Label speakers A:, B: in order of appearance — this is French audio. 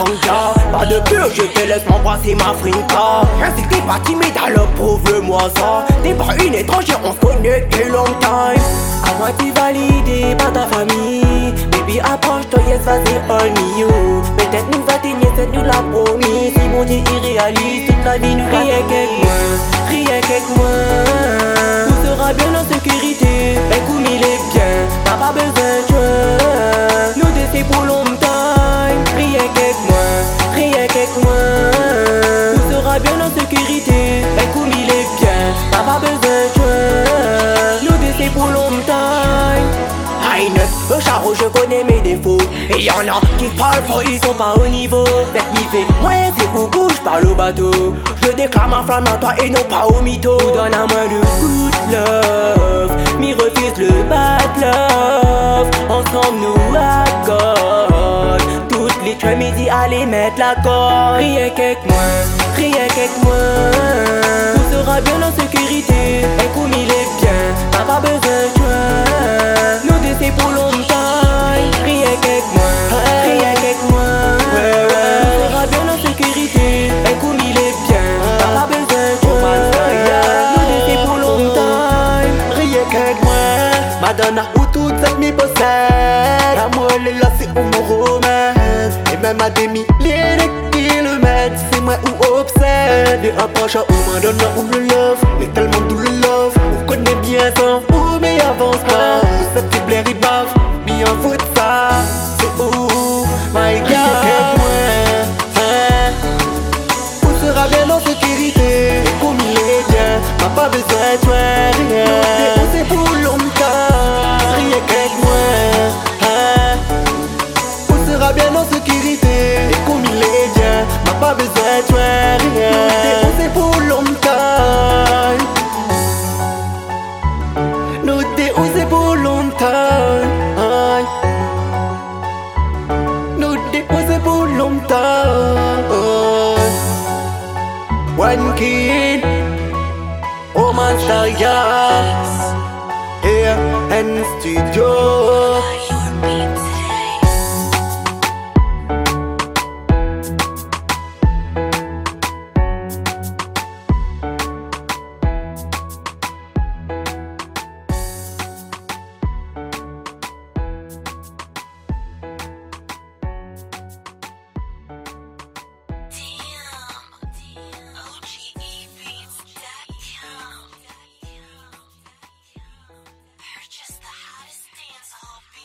A: ganja. Pas de peur, je te laisse m'embrasser ma frinka. Je sais que t'es pas timide, alors prouve-moi ça. T'es pas une étrangère, on se connaît depuis longtemps. À moitié validé par ta famille. Baby approche-toi, yes, vas-y, all me you. Peut-être nous atteigner, c'est nous la promis. Si mon Dieu irréaliste, toute la vie nous rien qu'avec moi, rien qu'avec moi. Tout sera bien en sécurité. Écoute, il est bien, t'as pas besoin de toi. Nous deux c'est pour longtemps. Rien qu'avec moi, rien qu'avec moi. Tout sera bien en sécurité. Écoute, il est bien, t'as pas besoin de toi. Nous deux c'est pour longtemps. Au charo je connais mes défauts. Et y'en a qui parlent fort, ils sont pas au niveau. Cette mi fait, moi c'est coucou, j'parle au bateau. Je déclare ma flamme à toi et non pas au mytho. Donne à moi le good love, m'y refuse le bad love. Ensemble nous accorde. Toutes les tueurs midi allez mettre la corde. Rien qu'avec moi, rien qu'avec moi. Tout sera bien en sécurité. Écoute, il est bien, t'as pas besoin de toi. Nous deux c'est pour longtemps. Rien qu'avec moi, rien qu'avec moi. Tout sera bien en sécurité. Écoute, il est bien, t'as pas besoin de toi. Nous deux c'est pour longtemps.
B: Rien qu'avec moi. Madonna ou toute cette mi possède. L'amour elle est là, c'est où mon romance. Et même à des milliers de kilomètres, c'est moi où obsède. Et approche à où Madonna ou le love. Mais tellement doux le love. On connaît bien ça, ou mais avance pas. Où cette petite blaire il bave, mais en fout ça. C'est où, my God. Rien qu'avec moi, hein. On sera bien en sécurité. Et comme il est bien, m'a pas besoin de toi, rien. On c'est pour longtemps. Rien qu'avec moi, hein. On sera bien en sécurité. Et comme il est bien, m'a pas besoin de toi, rien. On c'est pour longtemps. Nous c'est pour longtemps. Nous c'est pour longtemps. One Kid, Oman Star Gas, here and studio.